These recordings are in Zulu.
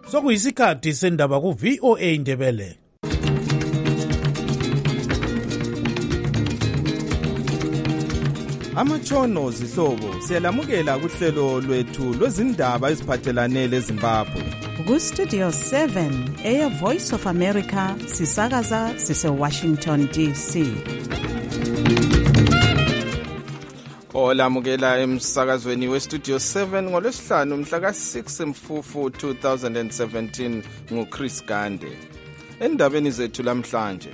Sokuyisikhathi sendaba ku VOA Ndebele. Amatshono zihlobo siyalamukela kuhlelo lwethu lwezindaba eziphathelane leZimbabwe. Ku Studio 7 Air Voice of America sisakaza sise Washington DC. Olamukela emsakazweni we Studio 7 ngolwesihlanu mhla ka-6 Mfufu 2017 nguChris Gande. Endabeni zethu lamhlanje.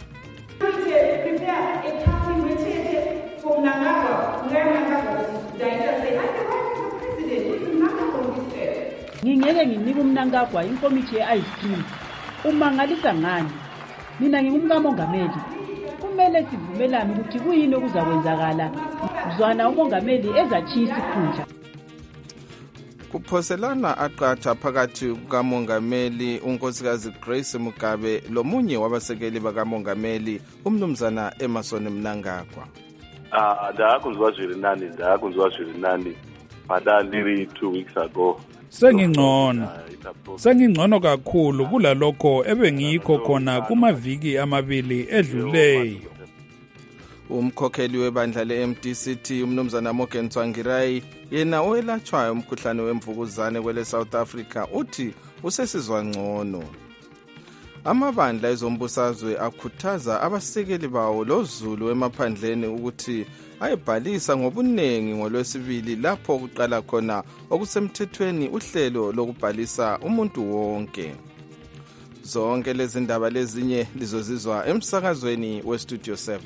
Ngingeke nginike uMnangagwa inkomithi ye-ice cream. Umangalisa ngani? Mina ngingumkamongameli. Kumele sivumelane ukuthi kuyini okuzakwenzakala. Mzwana umongameli ezatshisa isikhundla. Kuphoselana aqatha phakathi kukamongameli unkosikazi Grace Mugabe lomunye wabasekeli bakamongameli umnumzana Emmerson Mnangagwa. Ndakuzwa zviri nani padandiri 2 weeks ago. Sengingcono kakhulu kulalokho ebengikho khona kumaviki amabili edluleyo. Umkhokheli webandla le-MDCT umnumzana Morgan Tsvangirai yena owelatshwayo umkhuhlane wemvukuzane kwele South Africa uthi usesizwa ngcono. Amabandla ezombusazwe akhuthaza abasekeli bawo loZulu emaphandleni ukuthi ayibhalisa ngobunengi ngolwesibili lapho kuqala khona okusemthethweni uhlelo lokubhalisa umuntu wonke. Zonke lezi ndaba lezinye lizozizwa emsakazweni we Studio 7.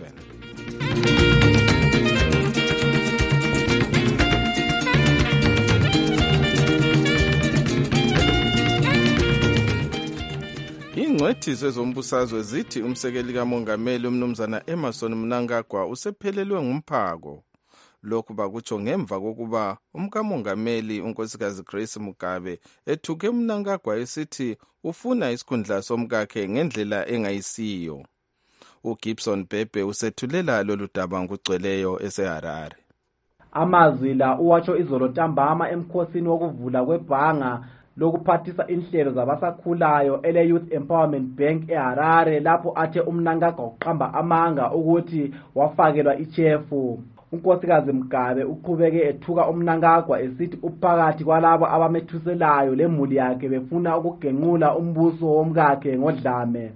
Ingcwethi zezombusazwe zithi umsekeli kamongameli umnumzana Emmerson Mnangagwa usephelelwe ngumphako. Lokhu bakutsho ngemva kokuba umkamongameli unkosikazi Grace Mugabe ethuke uMnangagwa esithi ufuna isikhundla somkakhe ngendlela engayisiyo. uGibson Bhebhe usethulela lolu daba ngugcweleyo eseHarare. Amazwi la uwatsho izolo ntambama emkhosini wokuvula kwebhanga lokuphathisa inhlelo zabasakhulayo ele-Youth Empowerment Bank eHarare lapho athe uMnangagwa uqamba amanga ukuthi wafakelwa ichefu. Unkosikazi Mugabe uqhubeke ethuka uMnangagwa esithi uphakathi kwalabo abamethuselayo lemuli yakhe befuna ukugenqula umbuso womkakhe ngodlame.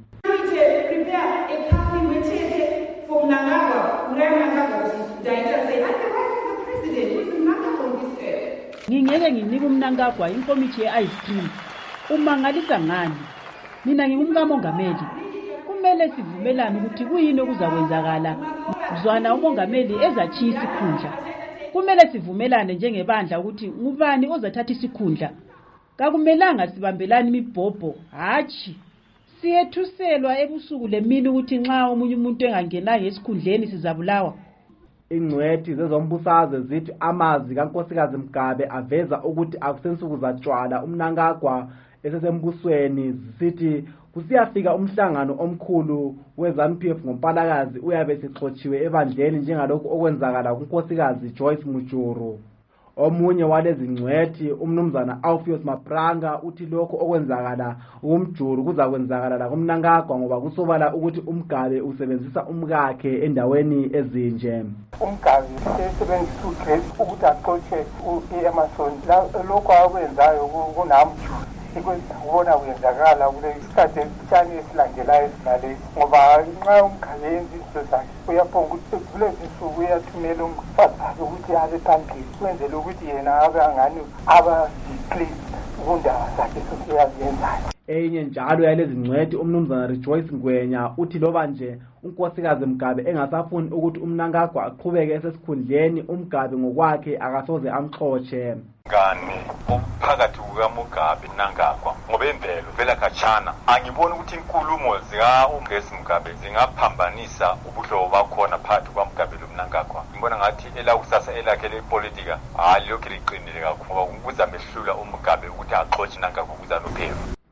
Ngingeke nginike uMnangagwa inkomithi ye-ice cream. Umangalisa ngani? Mina ngingumkamongameli. Kumele sivumelane ukuthi kuyini okuzakwenzakala. Mzwana umongameli ezatshisa isikhundla. Kumele sivumelane njengebandla ukuthi ngubani ozathatha isikhundla. Kakumelanga sibambelane imibhobho, hatshi. Siyethuselwa ebusuku lemini ukuthi nxa omunye umuntu engangenanga esikhundleni sizabulawa. Ingcwethi zezombusazwe zithi amazwi kaNkosikazi Mugabe aveza ukuthi akusensuku zatshwala uMnangagwa esesembusweni zithi kusiyafika umhlangano omkhulu weZANU-PF ngoMpalakazi uyabe sixotshiwe ebandleni njengalokhu okwenzakala kuNkosikazi Joyce Mujuru. Omunye walezi ngcwethi umnumzana Alpheus Mapranga uthi lokho okwenzakala uMjuru kuzakwenzakala la kuMnangagwa ngoba kusobala ukuthi uMgabe usebenzisa umkakhe endaweni ezinje. Umgabe usebenzisa uGrace ukuthi axotshe uEmmerson lokho akwenzayo kunaMjuru ikubona kwenzakala kule isikhathi esitshani esilandelayo esinale ngoba nxa uMgabe yenza izinto zakhe uyaphonga ukuthi kulezi nsuku uyathumela umfazi ukuthi abe phambili kwenzela ukuthi yena abe angani aba-displeased kundaba zakhe sokuyazenzayo. Enye njalo yalezi ngcwethi umnumzana Rejoice Ngwenya uthi loba nje unkosikazi Mugabe engasafuni ukuthi uMnangagwa aqhubeke esesikhundleni uMgabe ngokwakhe akasoze amxotshe. Ngani phakathi kukaMugabe Mnangagwa ngoba imvelo vela khatshana angiboni ukuthi inkulumo zika Mugabe zingaphambanisa ubuhlobo bakhona phakathi kwaMugabe loMnangagwa. Ngibona ngathi elakusasa elakhe lepolitika lokhu liqinile kakhulu ngoba kuzamehlula uMugabe ukuthi axotshe Mnangagwa kuza nophelo.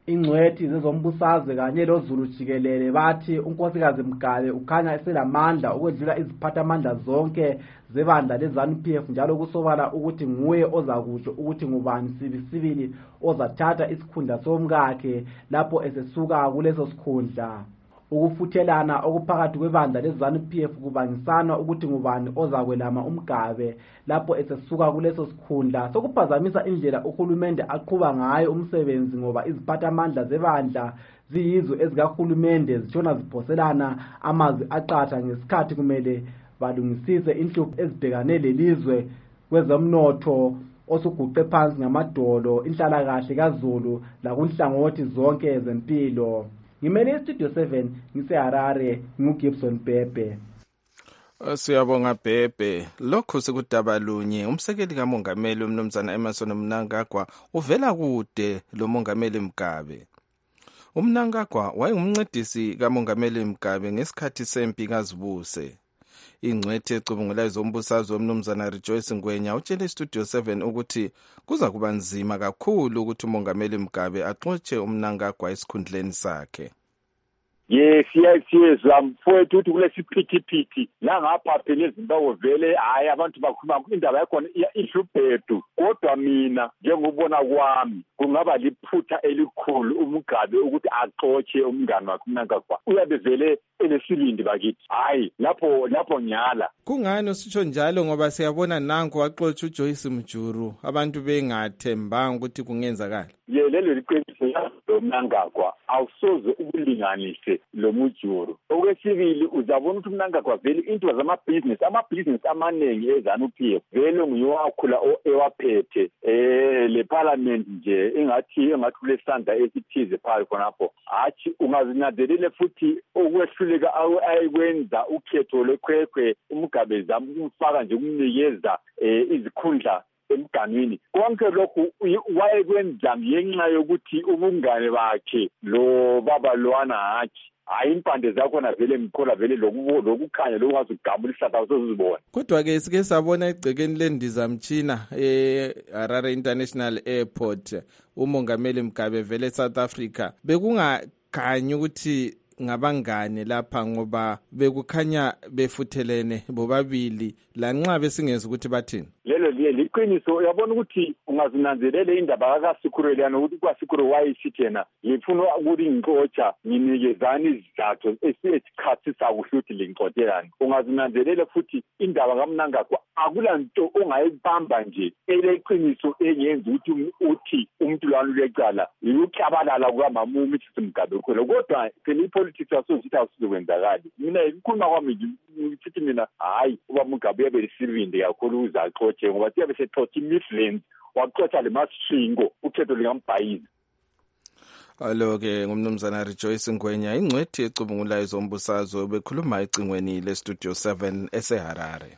ingcwethi zezombusazwe kanye loZulu jikelele bathi unkosikazi Mgabe ukhanya eselamandla ukwedlula iziphathamandla zonke zebandla leZANU-PF njalo kusobala ukuthi nguye ozakutsho ukuthi ngubani sibili ozathatha isikhundla somkakhe lapho esesuka kuleso sikhundla. Ukufuthelana okuphakathi kwebandla leZANU-PF kubangisana ukuthi ngubani ozakwelama uMgabe lapho esesuka kuleso sikhundla sokuphazamisa indlela uhulumende aqhuba ngayo umsebenzi ngoba iziphathamandla zebandla ziyizo ezikahulumende zitshona ziphoselana amazwi aqatha ngesikhathi kumele balungisise inhlupho ezibhekane lelizwe kwezomnotho osuguqe phansi ngamadolo inhlalakahle kaZulu lakunhlangothi zonke zempilo. Ngimele iStudio 7 ngiseHarare nguGibson Bhebhe. Siyabonga Bhebhe. Lokho sekudaba lunye umsekeli kaMongameli uMnumzana Emmerson Mnangagwa uvela kude lo Mongameli Mgabe. uMnangagwa wayengumncedisi kaMongameli Mgabe ngesikhathi sempi kaZibuse. Ingcwethi ecubungula ezombusazwe uMnumzana Rejoice Ngwenya utshele iStudio 7 ukuthi kuza kuba nzima kakhulu ukuthi uMongameli Mgabe axotshe uMnangagwa esikhundleni sakhe. Yes, mfowethu uthi kulesiphithiphithi la ngapha phela eZimbabwe vele hayi abantu bakhuluma indaba yakhona ihluphethu kodwa mina njengobona kwami kungaba liphutha elikhulu uMgabe ukuthi axotshe umngane wakhe uMnangagwa uyabe vele enesibindi bakithi hayi lapho nyala. Kungani usitsho njalo ngoba siyabona nanku waxotsha uJoyce Mjuru abantu bengathembanga ukuthi kungenzakala. Lelo liqiniso loMnangagwa awusoze ukulinganise lo Mjuru. Okwesibili uzabona ukuthi uMnangagwa vele into zamabhizinisi amaningi eZANU-PF vele nguyowakhula ewaphethe le parliament nje engathi kulesandla esithize phakathi khonapho hathi ungazinanzelele futhi ukwehluleka ayikwenza ukhetho lekhwekhwe uMgabe zamufaka nje kumnikeza izikhundla emganwini konke lokhu wayekwenza ngenxa yokuthi ubungane bakhe lo baba lwana hathi hayi impande zakhona vele ngikhola vele lokukhanya lokungazigabula isihlahla sozibona. Kodwa ke sike sabona egcekeni lendizamtshina Harare International Airport uMongameli Mgabe vele South Africa bekungakhanyi ukuthi ngabangane lapha ngoba bekukhanya befuthelene bobabili lanxa besingeza ukuthi bathini. Lelo liqiniso uyabona ukuthi ungazinanzelele indaba kaSikhurelana ukuthi kwaSikhuro wayisithi yena ngifuna ukuthi ngixotsha nginikezani izizathu esikhathisa kuhle ukuthi lingixotshelani. Ungazinanzelele futhi indaba kaMnangagwa akulanto ongayibamba nje eleqiniso engenza ukuthi umuntu lwalo lecala ukuchabalala kukaMama Mgabe khona kodwa phela ipolitics yasozithi awusizokwenzakala. Mina ikhuluma kwami ngithi mina hayi uba Mgabe yabe lisibindi kakhulu uzaxotshe ngoba siyabe sexotsha iMidlands waxotsha leMashingo ukhetho likaMbhayizi. Alo-ke ngumnumzana Rejoice Ngwenya ingcwethi ecubungula ezombusazwe bekhuluma ecingweni leStudio 7 eseHarare.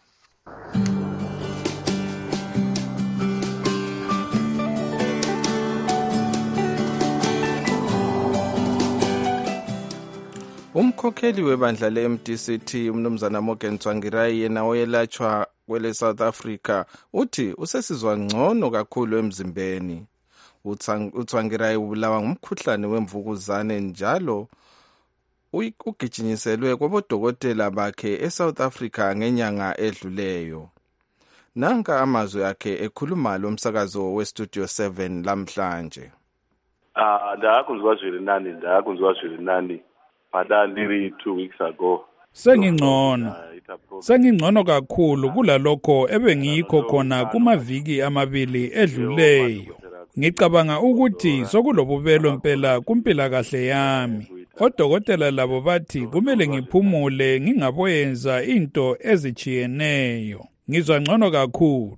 Umkhokheli webandla le-MDCT uMnumzana Morgan Tsvangirai yena oyelatshwa kwele South Africa uthi usesizwa ngcono kakhulu emzimbeni. uTsvangirai ubulawa ngumkhuhlane wemvukuzane njalo ugijinyiselwe kwabodokotela bakhe eSouth Africa ngenyanga edluleyo. Nanka amazwi akhe ekhuluma lo msakazo weStudio 7 lamhlanje. Ndakuzwa zwiri nani padaliri 2 weeks ago. Sengingcono kakhulu kulalokho ebengikho khona kumaviki amabili edluleyo. Ngicabanga ukuthi sokulobubelo impela kumpilakahle yami. Odokotela labo bathi kumele ngiphumule ngingaboyenza into ezichiyeneyo. Ngizwa ngcono kakhulu.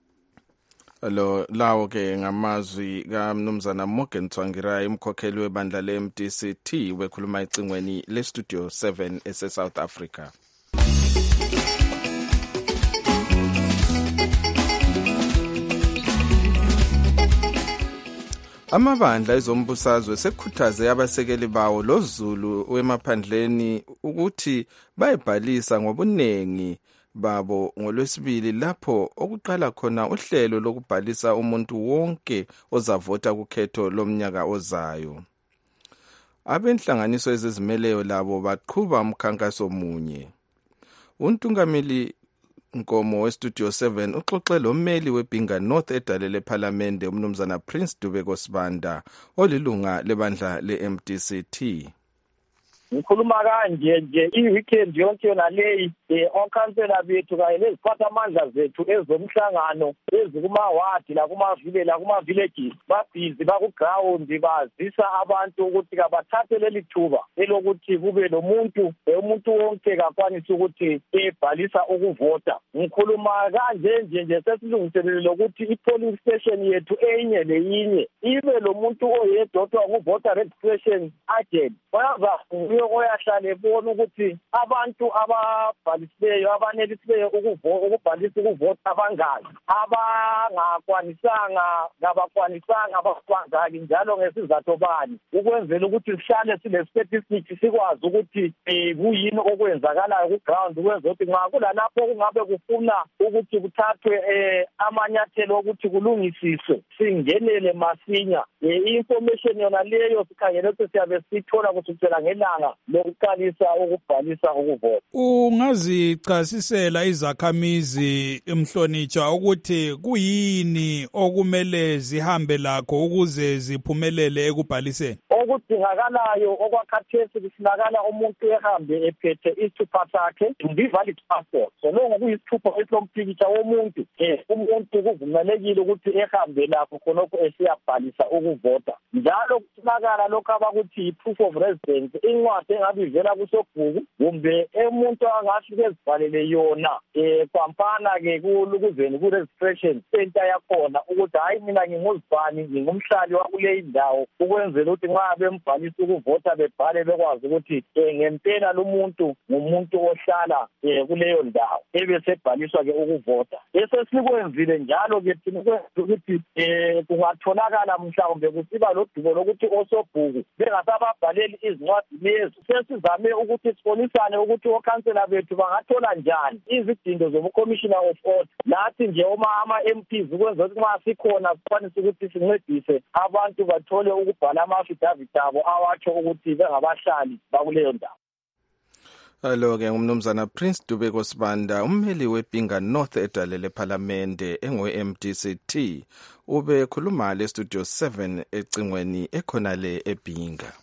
Lawo ke ngamazwi kaMnumzana Morgan Tsvangirai umkhokheli webandla le-MDCT wekhuluma ecingweni leStudio 7 ese-South Africa. Amabandla ezombusazwe sekukhuthaze abasekeli bawo loZulu wemaphandleni ukuthi bayibhalisa ngobunengi babo ngolwesibili lapho okuqala khona uhlelo lokubhalisa umuntu wonke ozavota kukhetho lomnyaka ozayo. abenhlanganiso ezizimeleyo labo baqhuba umkhankaso munye. Untungameli Nkomo weStudio 7 uxoxe lommeli weBhinga North edalele ePhalamende umnumzana Prince Dubeko Sibanda olilunga lebandla le-MDCT. Ngikhuluma kanje nje i-weekend yonke yona leyi onkhansela bethu kanye neziphathamandla zethu ezomhlangano ezikuma-wadi kuma-villages babhizi baku-ground bazisa abantu ukuthi kabathathe leli thuba elokuthi kube nomuntu wonke kakwanise ukuthi ebhalisa ukuvota. Ngikhuluma kanje nje sesilungiselele lokuthi i-polling station yethu enye leyinye ibe lo muntu oyedwa ku-voter registration agent oyahlala ebona ukuthi abantu ababhalisileyo abanelisileyo ukubhalisa ukuvota abangaki, abangakwanisanga abangaki njalo ngesizathu bani, ukwenzela ukuthi sihlale sile-statistics sikwazi ukuthi kuyini okwenzakalayo ku-ground, ukwenza ukuthi nxa kulalapho kungabe kufuna ukuthi kuthathwe amanyathelo ukuthi kulungisiswe singenele masinya. I-information yona leyo sikhangele ukuthi siyabe sithola kusukela ngelanga lokuqalisa ukubhalisa ukuvota. Ungazichasisela izakhamizi Mhlonitsha ukuthi kuyini okumele zihambe lakho ukuze ziphumelele ekubhaliseni? Okudingakalayo okwakhathesi kufunakala umuntu ehambe ephethe isithupha sakhe, valid passport. So longo kuyisithupha esilompikitsha womuntu, umuntu kuvumelekile ukuthi ehambe lakho khonokho esiyabhalisa ukuvota. Njalo kufunakala lokho abakuthi yi-proof of residence, incwadi engabe ivela kusobhuku kumbe umuntu angafike ezibhalele yona kwampana-ke kulukuzeni ku-registration center yakhona ukuthi hayi mina nginguzibani, ngingumhlali wakuleyi ndawo, ukwenzela ukuthi nxa bembhalisa ukuvota bebhale bekwazi ukuthi ngempela lumuntu ngumuntu ohlala kuleyo ndawo ebesebhaliswa-ke ukuvota. Esesikwenzile njalo-ke thina ukuthi kungatholakala mhlawumbe kusiba lodubo lokuthi osobhuku bengasababhaleli izincwadi lezi, sesizame ukuthi sibonisane ukuthi okhansela bethu bangathola njani izidindo zobucommissioner of order. Lathi nje ama-MPs ukwenza ukuthi nxa sikhona sikwanise ukuthi sincedise abantu bathole ukubhala ama-affidavit abo awatsho ukuthi bengabahlali bakuleyo ndawo. Alo-ke umnumzana Prince Dubeko Sibanda, ummeli weBhinga North edalele ePhalamende engwe-MDCT, ube khuluma le-Studio 7 ecingweni ekhonale eBhinga.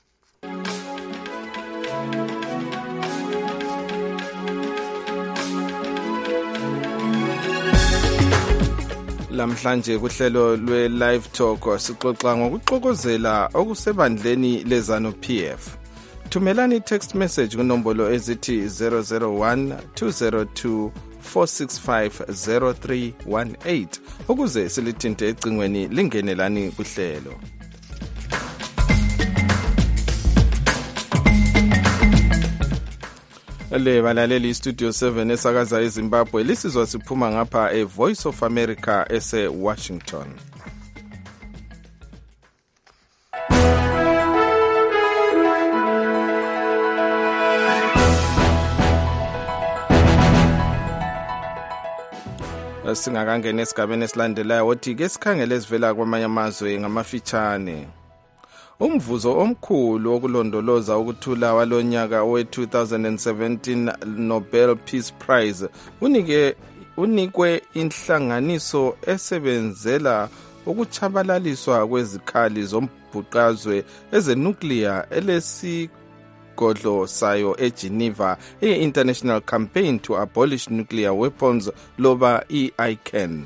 Lamhlanje kuhlelo lwe-Live Talk sixoxa ngokuxokozela okusebandleni leZANU-PF. Thumelani i-text message kunombolo ezithi 001-202-465-0318 ukuze silithinte ecingweni lingenelani kuhlelo. Le balaleli Studio 7 esakaza eZimbabwe lisizwa siphuma ngapha eVoice of America ese-Washington. Singakangena esigabeni esilandelayo wothi ke sikhangele ezivela kwamanye amazwe ngamafitshane. Umvuzo omkhulu wokulondoloza ukuthula walonyaka we-2017 Nobel Peace Prize unikwe inhlanganiso esebenzela ukuchabalaliswa kwezikhali zombhuqazwe ezenuclear elesigodlo sayo eGeneva i-International Campaign to Abolish Nuclear Weapons loba i-ICAN.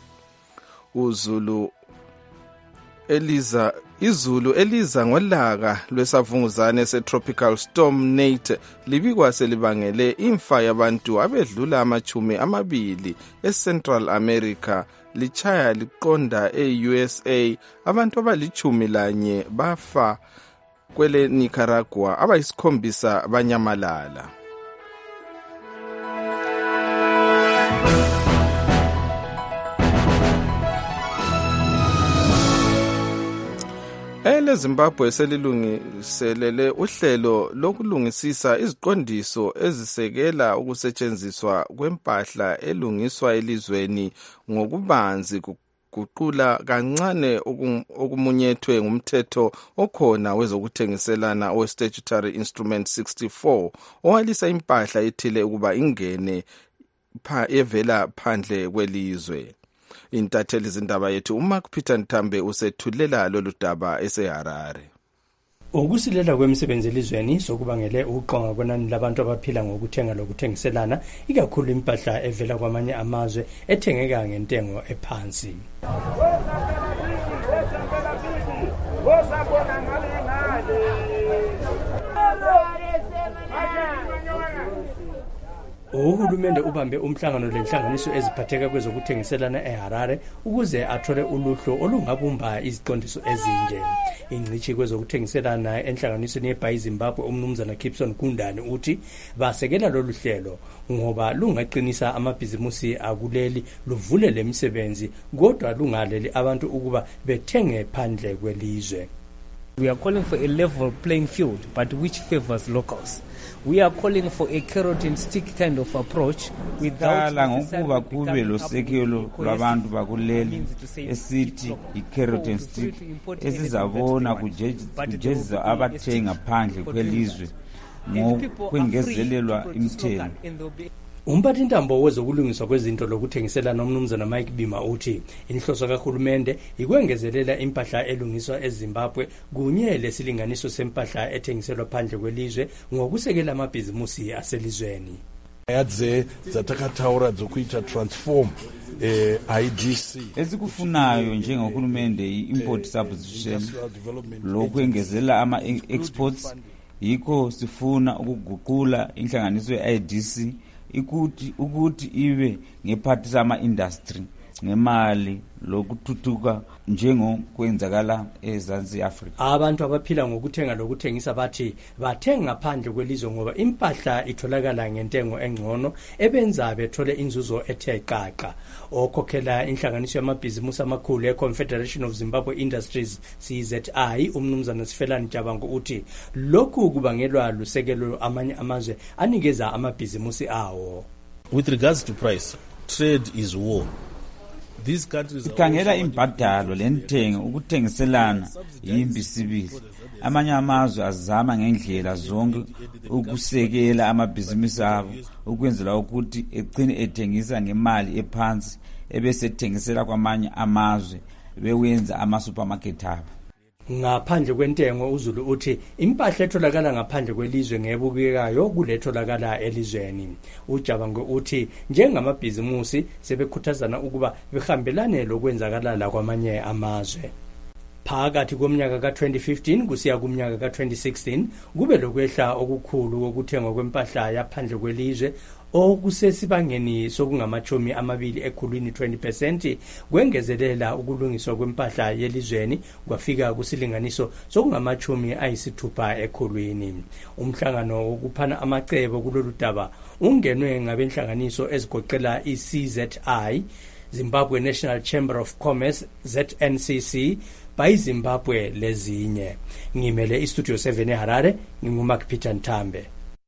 Izulu eliza ngolaka lwesavunguzane se-Tropical Storm Nate libikwa selibangele imfa yabantu abedlula 20 eCentral America lichaya liqonda e-USA. Abantu abali-11 bafa kwele Nicaragua, abayisikhombisa banyamalala. Zimbabwe selilungiselele uhlelo lokulungisisa iziqondiso ezisekela ukusetshenziswa kwempahla elungiswa elizweni ngokubanzi ukuguqula kancane okumunyethwe ngumthetho okhona wezokuthengiselana owe-Statutory Instrument 64 owalisa impahla ethile ukuba ingene evela phandle kwelizwe. Intatheli zindaba yethu uMark Peter Nthambe usethulela lolu daba eseHarare. Ukusilela kwemisebenzi elizweni sokubangele ukuqonga kwenani labantu abaphila ngokuthenga lokuthengiselana, ikakhulu impahla evela kwamanye amazwe ethengeka ngentengo ephansi. Uhulumende ubambe umhlangano lenhlanganiso eziphatheka kwezokuthengiselana eHarare ukuze athole uluhlu olungabumba iziqondiso ezinje. Ingcishi kwezokuthengiselana enhlanganisweni yeBhayi Zimbabwe umnumzana Gibson Gundane uthi basekela lolu hlelo ngoba lungaqinisa amabhizimusi akuleli luvule lemisebenzi kodwa lungaleli abantu ukuba bethenge phandle kwelizwe. We are calling for a level playing field but which favors locals. We are calling for a carrot and stick kind of approach without ngokuba kube losekelo lwabantu bakuleli esithi i-carrot and stick esizabona kujezisa abathenga phandle kwelizwe ngokwengezelelwa imithelo. Umphathintambo wezokulungiswa kwezinto lokuthengiselana umnumzana Mike Bima uthi inhloso kahulumende ikwengezelela impahla elungiswa eZimbabwe kunye lesilinganiso sempahla ethengiselwa phandle kwelizwe ngokusekela amabhizimusi aselizweni. Yadze zatakataura zokuita transform IDC esikufunayo njengohulumende i-import substitution lokwengezela ama-exports yikho sifuna ukuguqula inhlanganiso ye-IDC ukuthi ibe ngephathi sama-industry ngemali lokuthuthuka njengokwenzakala eZansi Africa. Abantu abaphila ngokuthenga lokuthengisa bathi bathenga phandle kwelizwe ngoba impahla itholakala ngentengo engcono ebenza bethole inzuzo ethe qaqa. Okhokhela inhlanganiso yamabhizimusi amakhulu eConfederation of Zimbabwe Industries CZI umnumzana Sifelani Jabango uthi lokhu kubangelwa lusekelo amanye amazwe anikeza amabhizimusi awo. With regards to price, trade is war. These countries ikhangela imbadalo lentengo ukuthengiselana yimbi sibili. Amanye amazwe azama ngendlela zonke ukusekela amabhizimusi abo ukwenzela ukuthi egcine ethengisa ngemali ephansi ebese ethengisela kwamanye amazwe bewenza ama-supermarket abo. Ngaphandle kwentengo uZulu uthi impahla etholakala ngaphandle kwelizwe ngebukekayo kuletholakala elizweni. Ujabango uthi njengamabhizimusi sebekhuthazana ukuba behambelane lokwenzakala kwamanye amazwe. Phakathi komnyaka ka-2015 kusiya kumnyaka ka-2016 kube lokwehla okukhulu kokuthengwa kwempahla yaphandle kwelizwe okusesibangeni sokungamachumi amabili ekhulwini 20%, kwengezelela ukulungiswa kwempahla yelizweni kwafika kusilinganiso sokungamachumi ayisithupha ekhulwini. Umhlangano wokuphana amacebo kulolu daba ungenwe ngabenhlanganiso ezigoqela i-CZI, Zimbabwe National Chamber of Commerce, ZNCC, Bhayi Zimbabwe lezinye. Ngimele iStudio 7 eHarare, nginguMark Peter Nthambe.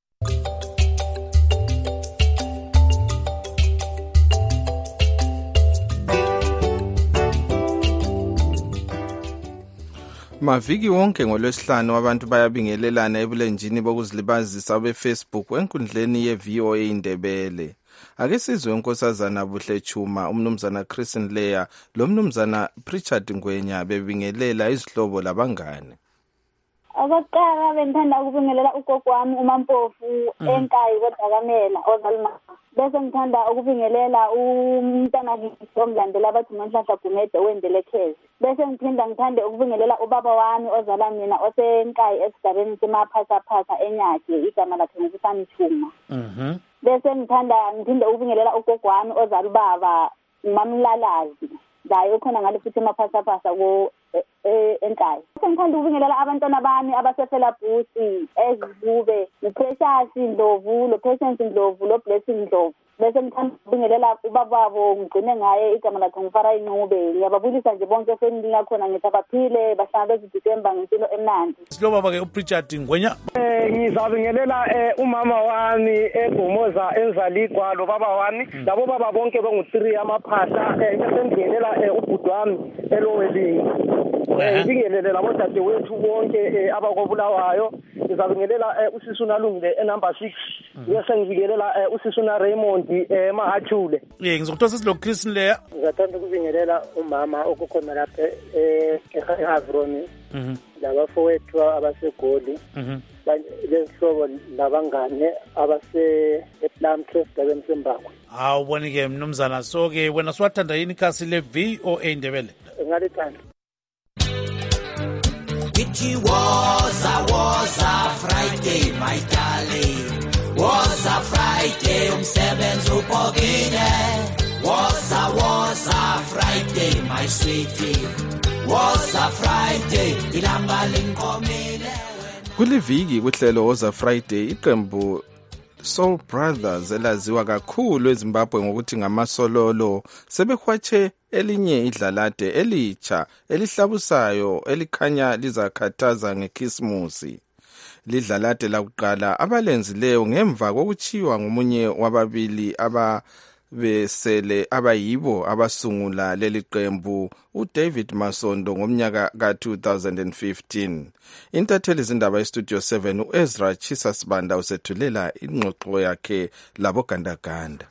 Maviki wonke ngolwesihlanu abantu bayabingelelana ebulenjini bokuzilibazisa beFacebook enkundleni yeVOA Indebele. Ake sizwe unkosazana Buhle Chuma, umnumzana Christian Leya lo mnumzana Pritchard Ngwenya bebingelela izihlobo labangane. Okokuqala bengithanda ukubingelela ugogo wami uMampofu eNkayi koDakamela ozalima. Bese ngithanda ukubingelela umntana omlandela abathi uManhlahla Gumede wendelekezi. Bese ngithande ukubingelela ubaba wami ozala mina oseNkayi esigabeni semaPhasaphasa eNyathe igama lakhe nguSamthuma. Bese ngithinde ukubingelela ugogo wami ozala ubaba uMamlalazi layo khona ngale futhi emaPhasaphasa eNkayi. Bese ngithanda ukubingelela abantwana bami abasefela Busi eZibube uPrecious Ndlovu loPatience Ndlovu loBlessing Ndlovu. Bese ngithanda ukubingelela ubaba wabo ngigcine ngaye igama lakhe ngufara inqube. Ngiyababulisa nje bonke efamily yakhona ngithi abaphile bahlala beziDisemba ngempilo emnandi. Silo baba ke uPritchard Ngwenya ngizabingelela umama wami eGomoza enzaligwa lo baba wami labo baba bonke bengu3 amaphahla ngisengelela ubhuti wami eLowelling ngibingelele labo dadewethu bonke abakobulawayo ngizabingelela usisuna Lungile enumber 6 bese ngibingelela usisuna Raymond Mahachule ngizokuthosa silokhu Chris Leya ngizathanda ukubingelela umama okukhona lapha eHavroni labafowethu abasegoli lezihlobo labangane ePlum Trust abemsembakwe awubonike mnumzana so ke wena siwathanda yini ikhasi le-VOA Ndebele ngalithanda It was a Friday my darling was a Friday umsebenzi ubhokile was a Friday my sweetie was a Friday ilanga linkomile kuliviki kuhlelo was a Friday iqembu Soul Brothers elaziwa kakhulu eZimbabwe ngokuthi ngamasololo sebehwatshe elinye idlalade elitsha elihlabusayo elikhanya lizakhathaza ngeKhisimusi lidlalade lakuqala abalenzileyo ngemva kokuchiwa ngomunye wababili ababesele abayibo abasungula leli qembu uDavid Masondo ngomnyaka ka2015 intatheli izindaba estudio 7 uEzra Chisasibanda usethulela ingxoxo yakhe labo gandaganda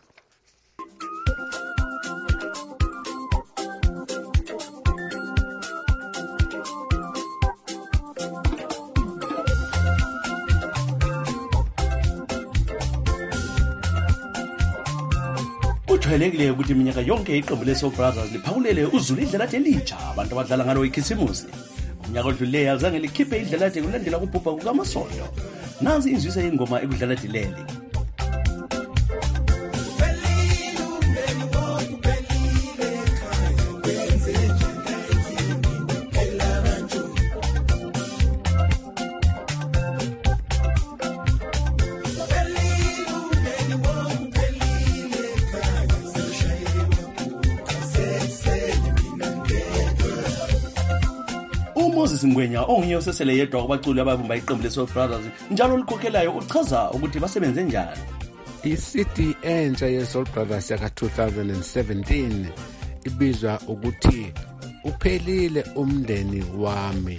Kujwayelekile ukuthi iminyaka yonke iqembu leSoul Brothers liphawulele uzulu idlalade elitsha abantu abadlala ngalo iKhisimusi. Umnyaka odluleyo azange likhiphe idlalade kulandela ukubhubha kukaMasondo. Nansi inzwisa yengoma ekudlalade leli. Moses Ngwenya onguye osesele yedwa kubaculi ababumba iqembu leSoul Brothers njalo likhokhelayo uchaza ukuthi basebenze njani. I-CD entsha yeSoul Brothers yaka 2017 ibizwa ukuthi uphelile umndeni wami.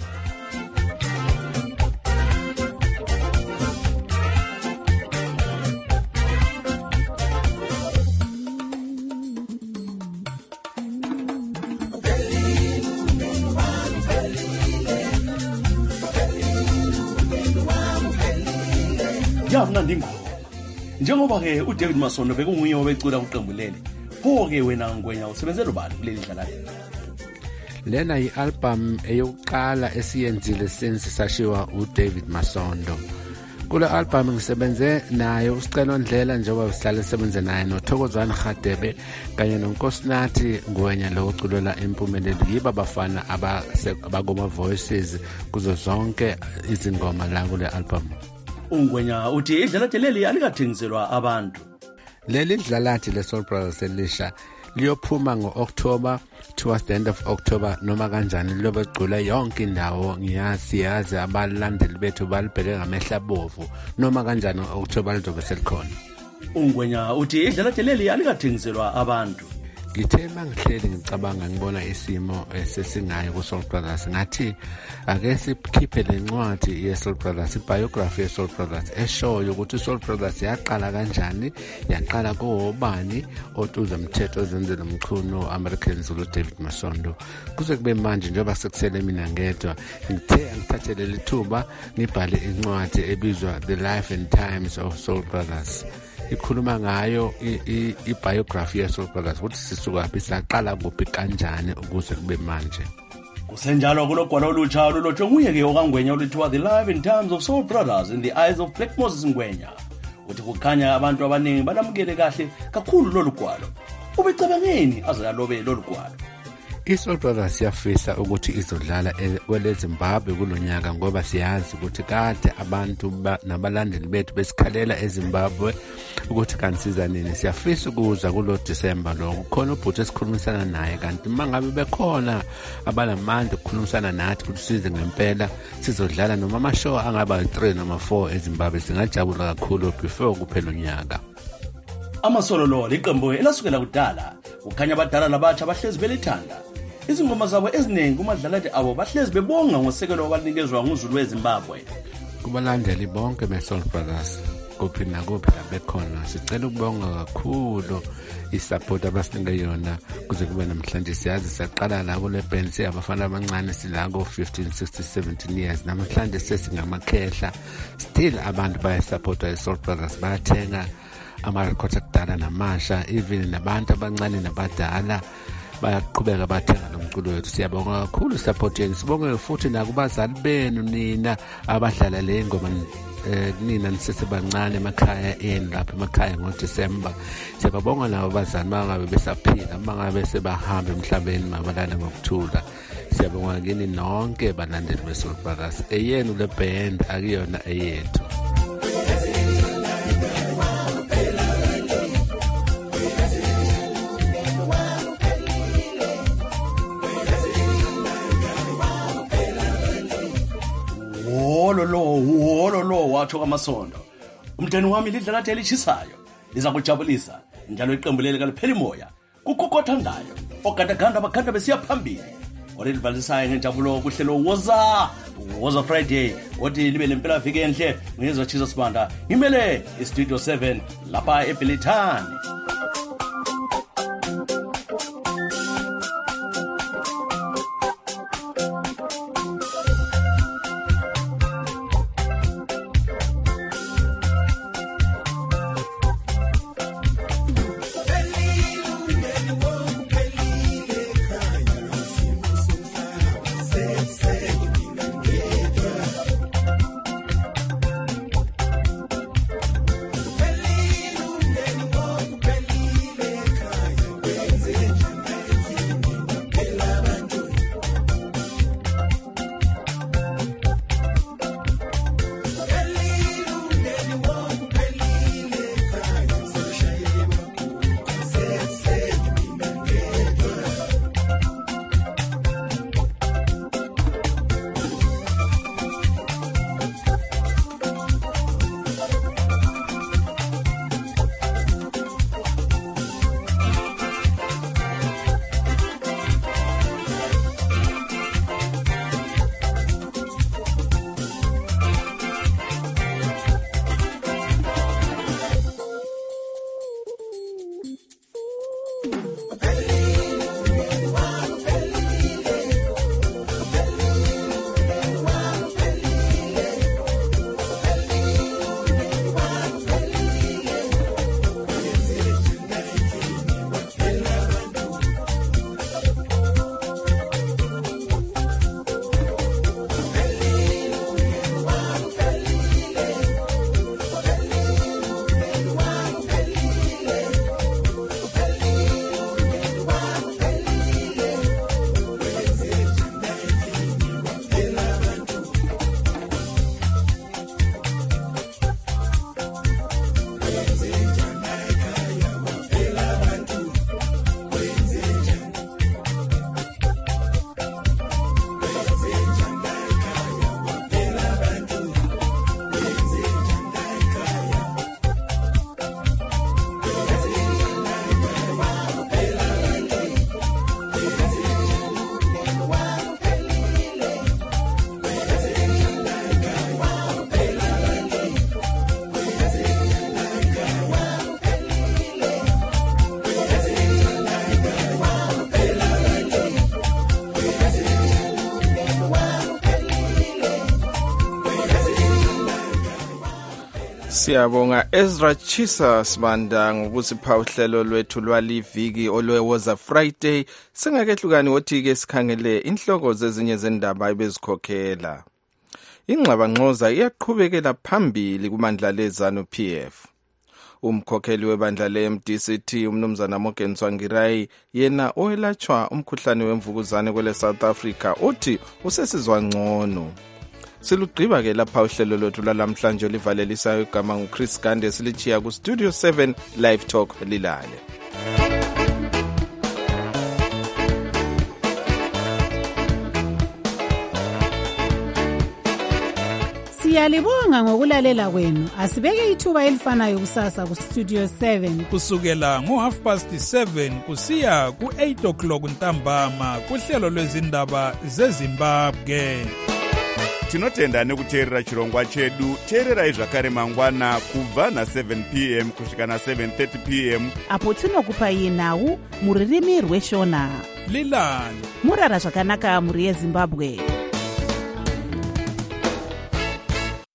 Mnandi ngoma njengoba ke uDavid Masondo bekunguye obecula kuqembu leli pho ke wena Ngwenya usebenzela ubani kuleli dlala lena yi-album eyokuqala esiyenzile senze sashiwa uDavid Masondo kule album ngisebenze naye uSicelo Ndlela njengoba sihlale sisebenze naye noThokozwane Radebe kanye noNkosinathi Ngwenya lo uculela impumelelo yiba bafana abakoma voices kuzo zonke izingoma la kule album. Ungwenya uthi idlalade leli alikathengiselwa abantu. Leli dlalade leSoul Brothers elisha liyophuma ngo-October towards the end of October noma kanjani lobecula yonke indawo ngiyazi abalandeli bethu balibheke ngamehla bovu noma kanjani ngo-October lizobe selikhona. Ungwenya uthi idlalade leli alikathengiselwa abantu. Ngithe mangihleli ngicabanga ngibona isimo sesingayo kuSoul Brothers ngathi ake sikhiphe lencwadi yeSoul Brothers ibiography yeSoul Brothers eshoyo ukuthi iSoul Brothers yaqala kanjani yaqala kobani otuza umthetho ozenzela umchuno American Zulu David Masondo kuze kube manje njengoba sekusele mina ngedwa ngithe angithathele lithuba ngibhale incwadi ebizwa The Life and Times of Soul Brothers ikhuluma ngayo ibiography yeSoul Brothers ukuthi sisuka phi saqala kuphi kanjani ukuze kube manje. Kusenjalo kulogwalo olutsha olulotshwe nguye ke okaNgwenya oluthiwa The Life and Times of Soul Brothers in the Eyes of Black Moses Ngwenya. Uthi kukhanya abantu abaningi balamukele kahle kakhulu lolu gwalo. Ubecabangeni aze alobe lolu gwalo. iSoul Brothers siyafisa ukuthi izodlala kweleZimbabwe kulonyaka ngoba siyazi ukuthi kade abantu nabalandeli bethu besikhalela eZimbabwe ukuthi kansiza nini. Siyafisa ukuza kulo December lo kukhona ubhuti esikhulumisana naye, kanti mangabe bekhona abalamandla ukukhulumisana nathi ukuthi size ngempela sizodlala noma amashow angaba 3 noma 4 eZimbabwe, singajabula kakhulu before kuphela unyaka. Amasololo liqembu elasukela kudala, kukhanya abadala nabatsha bahlezi belithanda. Izingoma zabo eziningi kumadlalathi abo bahlezi bebonga ngosekelo obalinikezwa nguzulu weZimbabwe. Kubalandeli bonke beSoul Brothers kuphi nakuphi la bekhona, sicela ukubonga kakhulu isupport abasinike yona kuze kube namhlanje. Siyazi siyaqala la kule band siyabafana abancane sila ko 15 16 17 years, namhlanje sesingamakhehla. Still abantu bayasupporta iSoul Brothers, bayathenga ama-record akudala namasha, even nabantu abancane nabadala bayaqhubeka bathenga lo mculo wethu. Siyabonga kakhulu support yenu. Sibonge futhi nakubazali benu nina abadlala le ngoma nina nisesebancane emakhaya enu lapha emakhaya ngoDisemba. Siyababonga nabo abazali mangabe besaphila, mangabe sebahamba emhlabeni mabalala ngokuthula. Siyabonga kini nonke balandeli beSoul Brothers. Eyenu le band akuyona eyethu. Wololo watsho kaMasondo. Umndeni wami lidlala lathi elichisayo liza kujabulisa njalo iqembu leli kalipheli moya kukokothandayo ogadaganda abakhanda besiya phambili olivalisayo ngenjabulo kuhlelo woza Friday othi libe lempela viki enhle ngezwe Chiza Sibanda ngimele iStudio 7 lapha eBilithani. Siyabonga Ezra Chisa Sibanda ngokusipha uhlelo lwethu lwaliviki olwewoza Friday. Singakehlukani wothi ke sikhangele inhloko zezinye zendaba ebezikhokhela. Ingxabangxoza iyaqhubekela phambili kumandla leZANU PF. Umkhokheli webandla le-MDCT umnumzana Morgan Tsvangirai yena owelatshwa umkhuhlane wemvukuzane kwele South Africa uthi usesizwa ngcono. Silugqiba ke lapha uhlelo lwethu lwalamhlanje livalelisayo igama nguChris Gande silichiya ku Studio 7 Live Talk lilale. Siyalibonga ngokulalela kwenu. Asibeke ithuba elifanayo kusasa ku Studio 7 kusukela ngo7:30 kusiya ku8:00 ntambama kuhlelo lwezindaba zeZimbabwe. Tinotenda nekuteerera chirongwa chedu. Teererai zvakare mangwana kubva na7 p.m. kusvika na7:30 p.m. apo tinokupai nhau muririmi rweshona. Lilani murara zvakanaka muri yeZimbabwe.